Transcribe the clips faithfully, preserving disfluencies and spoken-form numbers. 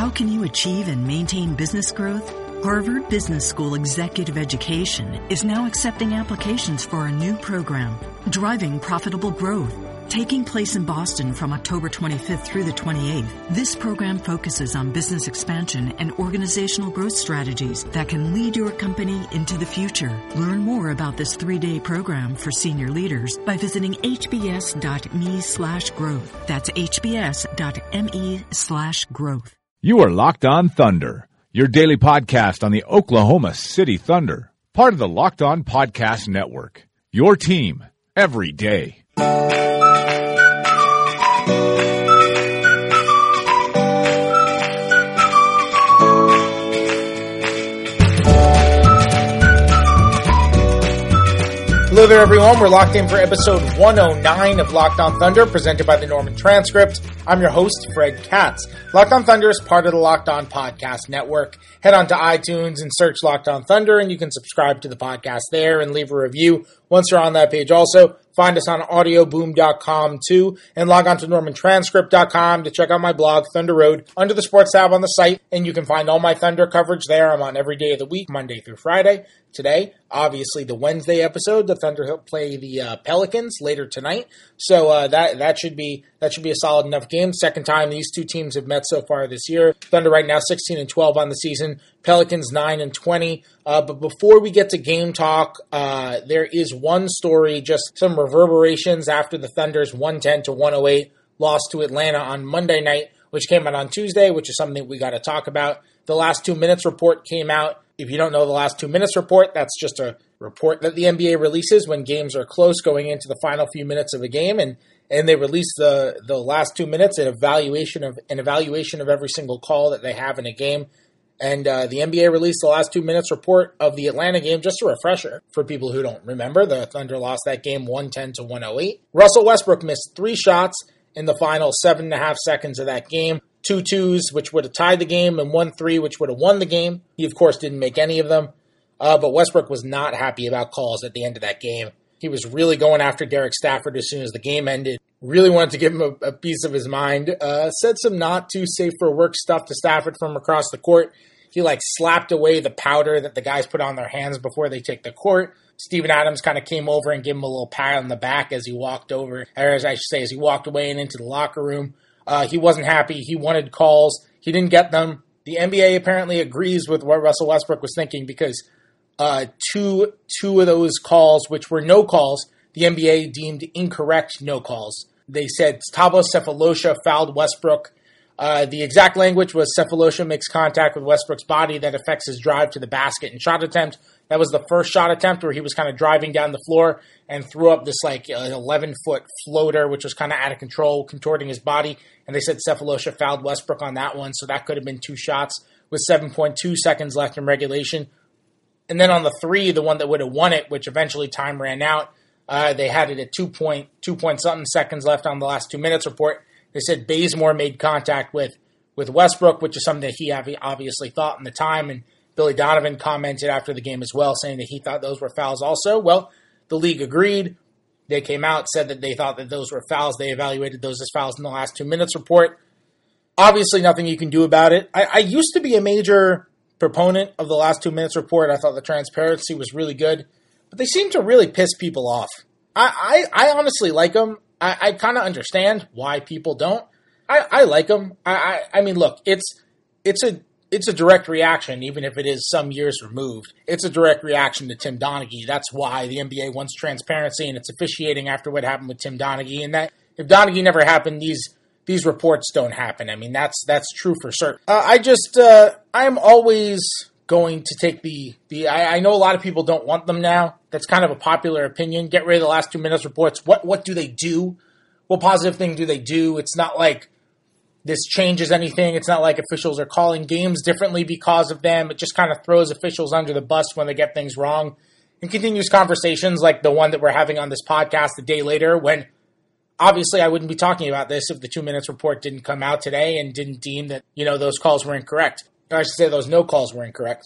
How can you achieve and maintain business growth? Harvard Business School Executive Education is now accepting applications for a new program, Driving Profitable Growth, taking place in Boston from October twenty-fifth through the twenty-eighth. This program focuses on business expansion and organizational growth strategies that can lead your company into the future. Learn more about this three-day program for senior leaders by visiting hbs.me slash growth. That's hbs.me slash growth. You are Locked On Thunder, your daily podcast on the Oklahoma City Thunder, part of the Locked On Podcast Network. Your team every day. Hello there, everyone. We're locked in for episode one oh nine of Locked On Thunder, presented by the Norman Transcript. I'm your host, Fred Katz. Locked On Thunder is part of the Locked On Podcast Network. Head on to iTunes and search Locked On Thunder, and you can subscribe to the podcast there and leave a review once you're on that page. Also, find us on audio boom dot com too, and log on to norman transcript dot com to check out my blog, Thunder Road, under the sports tab on the site, and you can find all my Thunder coverage there. I'm on every day of the week, Monday through Friday. Today, obviously, the Wednesday episode, the Thunder play the uh, Pelicans later tonight, so uh, that that should be that should be a solid enough game. Second time these two teams have met so far this year. Thunder right now sixteen and twelve on the season. Pelicans nine and twenty. Uh, but before we get to game talk, uh, there is one story, just some reverberations after the Thunder's one ten to one oh eight loss to Atlanta on Monday night, which came out on Tuesday, which is something we got to talk about. The last two minutes report came out. If you don't know the last two minutes report, that's just a report that the N B A releases when games are close going into the final few minutes of a game, and and they release the the last two minutes an evaluation of an evaluation of every single call that they have in a game. And uh, the N B A released the last two minutes report of the Atlanta game, just a refresher for people who don't remember. The Thunder lost that game one ten to one oh eight. Russell Westbrook missed three shots in the final seven and a half seconds of that game. Two twos, which would have tied the game, and one three, which would have won the game. He, of course, didn't make any of them. Uh, but Westbrook was not happy about calls at the end of that game. He was really going after Derek Stafford as soon as the game ended. Really wanted to give him a, a piece of his mind. Uh, said some not too safe for work stuff to Stafford from across the court. He, like, slapped away the powder that the guys put on their hands before they take the court. Steven Adams kind of came over and gave him a little pat on the back as he walked over, or as I should say, as he walked away and into the locker room. Uh, he wasn't happy. He wanted calls. He didn't get them. The N B A apparently agrees with what Russell Westbrook was thinking because uh, two two of those calls, which were no calls, the N B A deemed incorrect no calls. They said Thabo Sefolosha fouled Westbrook. Uh, the exact language was Sefolosha makes contact with Westbrook's body that affects his drive to the basket and shot attempt. That was the first shot attempt where he was kind of driving down the floor and threw up this like eleven-foot floater, which was kind of out of control, contorting his body. And they said Sefolosha fouled Westbrook on that one, so that could have been two shots with seven point two seconds left in regulation. And then on the three, the one that would have won it, which eventually time ran out, uh, they had it at two point two point something seconds left on the last two minutes report. They said Bazemore made contact with, with Westbrook, which is something that he obviously thought in the time, and Billy Donovan commented after the game as well, saying that he thought those were fouls also. Well, the league agreed. They came out, said that they thought that those were fouls. They evaluated those as fouls in the last two minutes report. Obviously, nothing you can do about it. I, I used to be a major proponent of the last two minutes report. I thought the transparency was really good, but they seem to really piss people off. I, I, I honestly like them. I, I kind of understand why people don't. I, I like them. I, I, I mean, look, it's it's a it's a direct reaction, even if it is some years removed. It's a direct reaction to Tim Donaghy. That's why the N B A wants transparency, and it's officiating after what happened with Tim Donaghy. And that if Donaghy never happened, these these reports don't happen. I mean, that's that's true for certain. Uh, I just uh, I'm always going to take the the. I, I know a lot of people don't want them now. That's kind of a popular opinion. Get rid of the last two minutes reports. What what do they do? What positive thing do they do? It's not like this changes anything. It's not like officials are calling games differently because of them. It just kind of throws officials under the bus when they get things wrong and continues conversations like the one that we're having on this podcast a day later when obviously I wouldn't be talking about this if the two minutes report didn't come out today and didn't deem that, you know, those calls were incorrect. Or I should say those no calls were incorrect.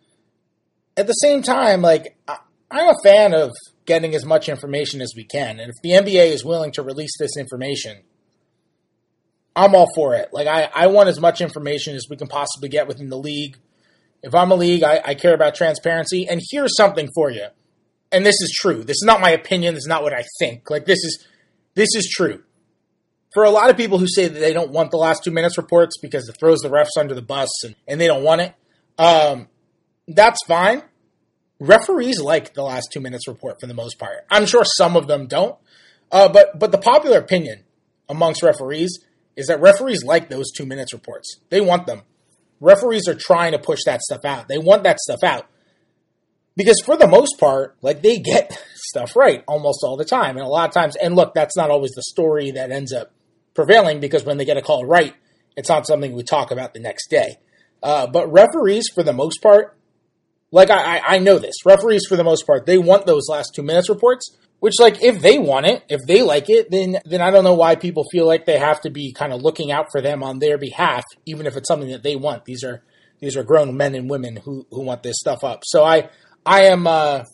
At the same time, like, I'm a fan of getting as much information as we can. And if the N B A is willing to release this information, I'm all for it. Like, I, I want as much information as we can possibly get within the league. If I'm a league, I, I care about transparency. And here's something for you. And this is true. This is not my opinion. This is not what I think. Like, this is this is true. For a lot of people who say that they don't want the last two minutes reports because it throws the refs under the bus and, and they don't want it, um, that's fine. Referees like the last two minutes report for the most part. I'm sure some of them don't. Uh, but but the popular opinion amongst referees is that referees like those two minutes reports. They want them. Referees are trying to push that stuff out. They want that stuff out. Because for the most part, like, they get stuff right almost all the time. And a lot of times, and look, that's not always the story that ends up prevailing, because when they get a call right, it's not something we talk about the next day. Uh, but referees, for the most part, like, I, I know this. Referees, for the most part, they want those last two minutes reports, which, like, if they want it, if they like it, then then I don't know why people feel like they have to be kind of looking out for them on their behalf, even if it's something that they want. These are these are grown men and women who, who want this stuff up. So I I am uh,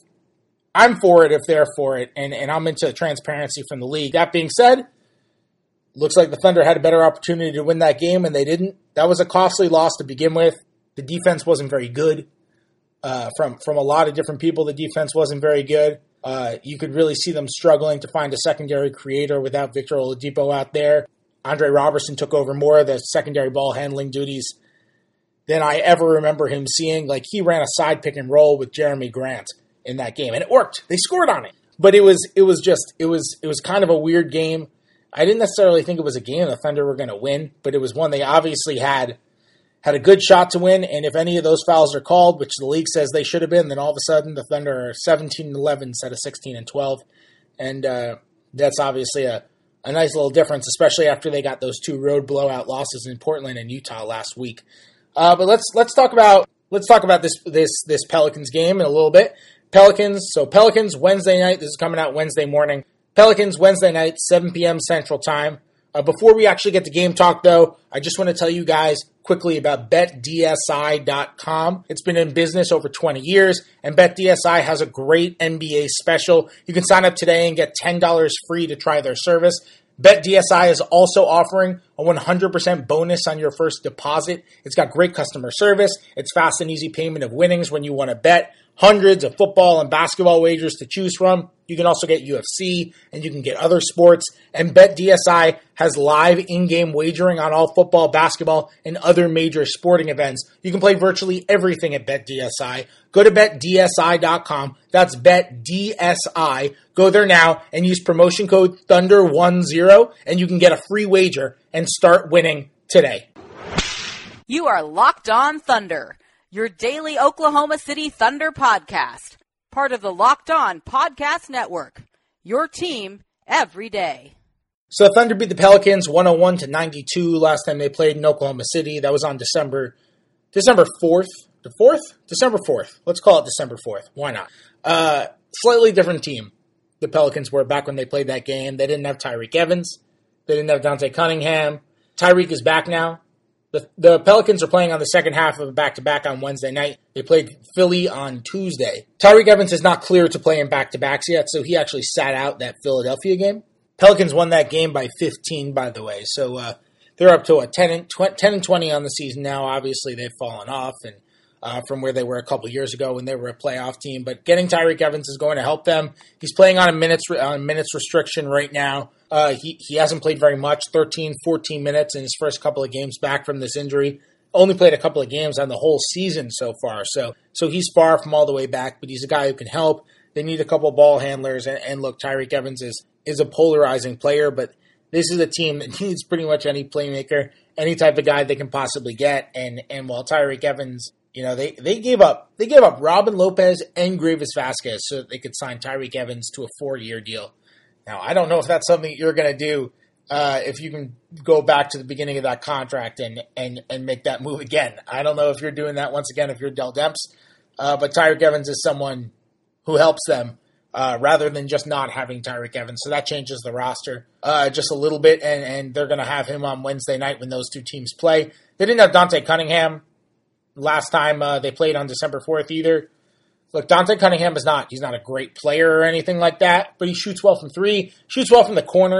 I'm for it if they're for it, and, and I'm into transparency from the league. That being said, looks like the Thunder had a better opportunity to win that game, and they didn't. That was a costly loss to begin with. The defense wasn't very good. Uh, from, from a lot of different people, the defense wasn't very good. Uh, you could really see them struggling to find a secondary creator without Victor Oladipo out there. Andre Robertson took over more of the secondary ball handling duties than I ever remember him seeing. Like, he ran a side pick and roll with Jeremy Grant in that game, and it worked. They scored on it. But it was it was just it was it was kind of a weird game. I didn't necessarily think it was a game the Thunder were going to win, but it was one they obviously had had a good shot to win, and if any of those fouls are called, which the league says they should have been, then all of a sudden the Thunder are seventeen and eleven instead of sixteen and twelve, and uh, that's obviously a, a nice little difference, especially after they got those two road blowout losses in Portland and Utah last week. Uh, but let's let's talk about let's talk about this this this Pelicans game in a little bit. Pelicans, so Pelicans Wednesday night. This is coming out Wednesday morning. Pelicans Wednesday night, seven p.m. Central Time. Uh, before we actually get to game talk, though, I just want to tell you guys quickly about bet D S I dot com. It's been in business over twenty years, and Bet D S I has a great N B A special. You can sign up today and get ten dollars free to try their service. Bet D S I is also offering a one hundred percent bonus on your first deposit. It's got great customer service. It's fast and easy payment of winnings when you want to bet. Hundreds of football and basketball wagers to choose from. You can also get U F C, and you can get other sports. And Bet D S I has live in-game wagering on all football, basketball, and other major sporting events. You can play virtually everything at Bet D S I. Go to Bet D S I dot com. That's Bet D S I. Go there now and use promotion code Thunder ten, and you can get a free wager and start winning today. You are Locked On Thunder, your daily Oklahoma City Thunder podcast. Part of the Locked On Podcast Network. Your team every day. So Thunder beat the Pelicans one oh one to ninety-two last time they played in Oklahoma City. That was on December December fourth. The fourth? December fourth. Let's call it December fourth. Why not? Uh, slightly different team the Pelicans were back when they played that game. They didn't have Tyreke Evans. They didn't have Dante Cunningham. Tyreke is back now. The, the Pelicans are playing on the second half of a back-to-back on Wednesday night. They played Philly on Tuesday. Tyreke Evans is not clear to play in back-to-backs yet, so he actually sat out that Philadelphia game. Pelicans won that game by fifteen, by the way. So uh, they're up to a ten and twenty on the season now. Obviously, they've fallen off and uh, from where they were a couple years ago when they were a playoff team. But getting Tyreke Evans is going to help them. He's playing on a minutes on a minutes restriction right now. Uh, he, he hasn't played very much, thirteen, fourteen minutes in his first couple of games back from this injury. Only played a couple of games on the whole season so far. So so he's far from all the way back, but he's a guy who can help. They need a couple of ball handlers. And, and look, Tyreke Evans is, is a polarizing player, but this is a team that needs pretty much any playmaker, any type of guy they can possibly get. And and while Tyreke Evans, you know, they, they gave up they gave up Robin Lopez and Gravis Vasquez so that they could sign Tyreke Evans to a four-year deal. Now, I don't know if that's something you're going to do uh, if you can go back to the beginning of that contract and, and, and make that move again. I don't know if you're doing that once again if you're Dell Demps, uh, but Tyreke Evans is someone who helps them uh, rather than just not having Tyreke Evans. So that changes the roster uh, just a little bit, and, and they're going to have him on Wednesday night when those two teams play. They didn't have Dante Cunningham last time uh, they played on December fourth either. Look, Dante Cunningham is not, he's not a great player or anything like that, but he shoots well from three, shoots well from the corners,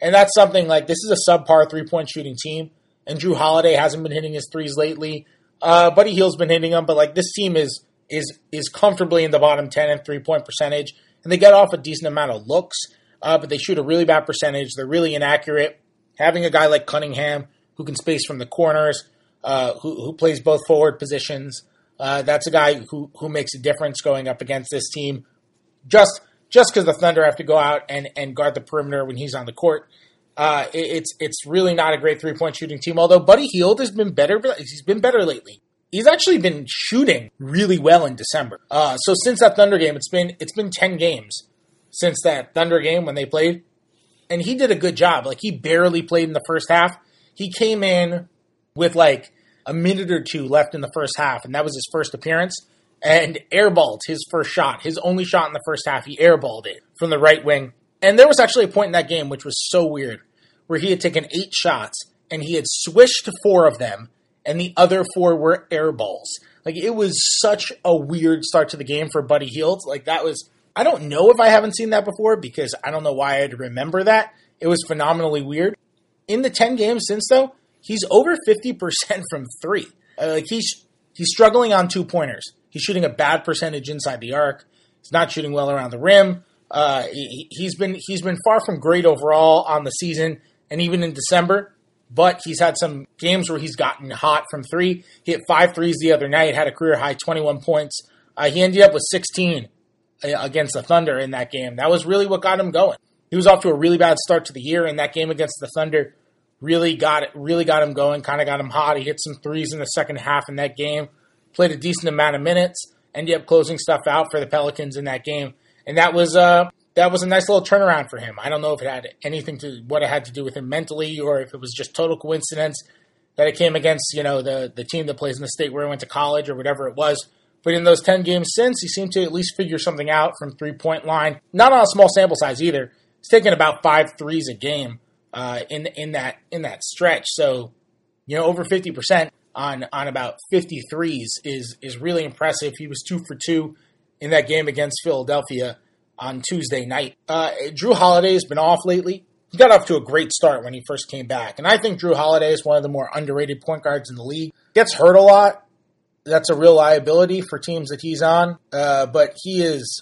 And that's something like this is a subpar three-point shooting team, and Drew Holiday hasn't been hitting his threes lately. Uh, Buddy Hield's been hitting them, but like this team is is is comfortably in the bottom ten in three-point percentage, and they get off a decent amount of looks, uh, but they shoot a really bad percentage. They're really inaccurate. Having a guy like Cunningham who can space from the corners, uh, who, who plays both forward positions, uh, that's a guy who, who makes a difference going up against this team. Just just because the Thunder have to go out and, and guard the perimeter when he's on the court, uh, it, it's it's really not a great three-point shooting team. Although Buddy Hield has been better, he's been better lately. He's actually been shooting really well in December. Uh, so since that Thunder game, it's been it's been ten games since that Thunder game when they played, and he did a good job. Like he barely played in the first half. He came in with like a minute or two left in the first half, and that was his first appearance. And airballed his first shot, his only shot in the first half. He airballed it from the right wing. And there was actually a point in that game, which was so weird, where he had taken eight shots, and he had swished four of them, and the other four were air balls. Like, it was such a weird start to the game for Buddy Hield. Like, that was, I don't know if I haven't seen that before, because I don't know why I'd remember that. It was phenomenally weird. In the ten games since, though, he's over fifty percent from three. Uh, like, he's he's struggling on two-pointers. He's shooting a bad percentage inside the arc. He's not shooting well around the rim. Uh, he, he's been he's been far from great overall on the season and even in December. But he's had some games where he's gotten hot from three. He hit five threes the other night, had a career high twenty-one points. Uh, he ended up with sixteen against the Thunder in that game. That was really what got him going. He was off to a really bad start to the year, and that game against the Thunder really got it, really got him going, kind of got him hot. He hit some threes in the second half in that game. Played a decent amount of minutes, ended up closing stuff out for the Pelicans in that game. And that was uh, that was a nice little turnaround for him. I don't know if it had anything to what it had to do with him mentally or if it was just total coincidence that it came against, you know, the, the team that plays in the state where he went to college or whatever it was. But in those ten games since, he seemed to at least figure something out from three-point line. Not on a small sample size either. He's taking about five threes a game uh, in in that in that stretch. So, you know, over fifty percent. On, on about fifty threes is is really impressive. He was two for two in that game against Philadelphia on Tuesday night. Uh, Drew Holiday has been off lately. He got off to a great start when he first came back. And I think Drew Holiday is one of the more underrated point guards in the league. Gets hurt a lot. That's a real liability for teams that he's on. Uh, but he is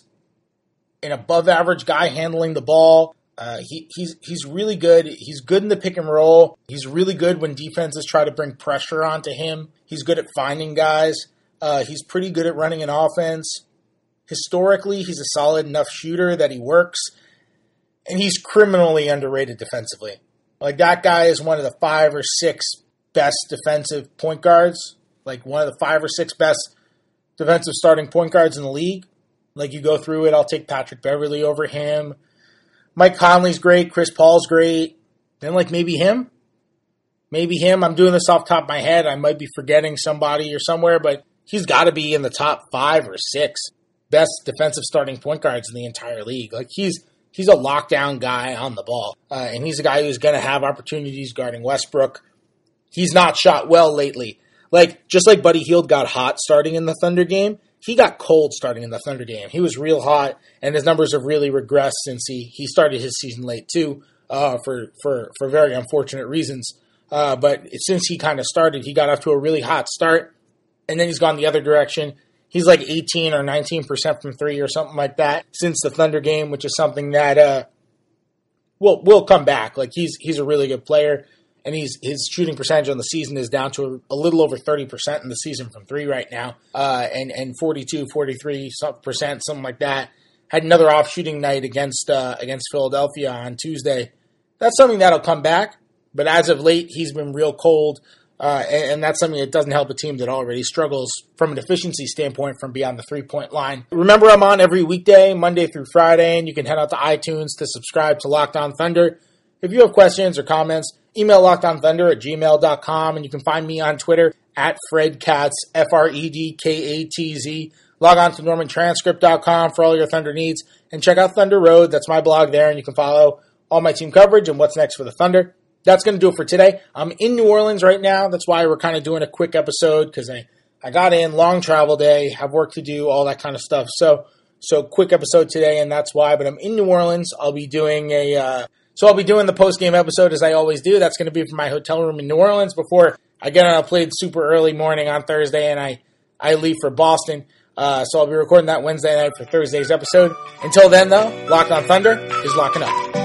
an above-average guy handling the ball. Uh, he, he's he's really good. He's good in the pick and roll. He's really good when defenses try to bring pressure onto him. He's good at finding guys. Uh, he's pretty good at running an offense. Historically, he's a solid enough shooter that he works. And he's criminally underrated defensively. Like, that guy is one of the five or six best defensive point guards. Like, one of the five or six best defensive starting point guards in the league. Like, you go through it, I'll take Patrick Beverley over him. Mike Conley's great. Chris Paul's great. Then, like, maybe him. Maybe him. I'm doing this off the top of my head. I might be forgetting somebody or somewhere, but he's got to be in the top five or six best defensive starting point guards in the entire league. Like, he's he's a lockdown guy on the ball, uh, and he's a guy who's going to have opportunities guarding Westbrook. He's not shot well lately. Like, just like Buddy Hield got hot starting in the Thunder game, he got cold starting in the Thunder game. He was real hot, and his numbers have really regressed since he, he started his season late, too, uh, for, for, for very unfortunate reasons. Uh, but since he kind of started, he got off to a really hot start, and then he's gone the other direction. He's like eighteen or nineteen percent from three or something like that since the Thunder game, which is something that uh, will will come back. Like, he's he's a really good player. And he's his shooting percentage on the season is down to a, a little over thirty percent in the season from three right now. Uh, and, and forty-two, forty-three percent, something like that. Had another off shooting night against uh, against Philadelphia on Tuesday. That's something that'll come back. But as of late, he's been real cold. Uh, and, and that's something that doesn't help a team that already struggles from an efficiency standpoint from beyond the three-point line. Remember, I'm on every weekday, Monday through Friday, and you can head out to iTunes to subscribe to Locked On Thunder. If you have questions or comments, email lockedonthunder at gmail dot com, and you can find me on Twitter at Fred Katz, F R E D K A T Z. Log on to norman transcript dot com for all your Thunder needs, and check out Thunder Road. That's my blog there, and you can follow all my team coverage and what's next for the Thunder. That's going to do it for today. I'm in New Orleans right now. That's why we're kind of doing a quick episode, because I, I got in, long travel day, have work to do, all that kind of stuff. So, so quick episode today, and that's why. But I'm in New Orleans. I'll be doing a... Uh, So I'll be doing the post-game episode as I always do. That's going to be from my hotel room in New Orleans before I get on a plane super early morning on Thursday and I, I leave for Boston. Uh, so I'll be recording that Wednesday night for Thursday's episode. Until then, though, Locked on Thunder is locking up.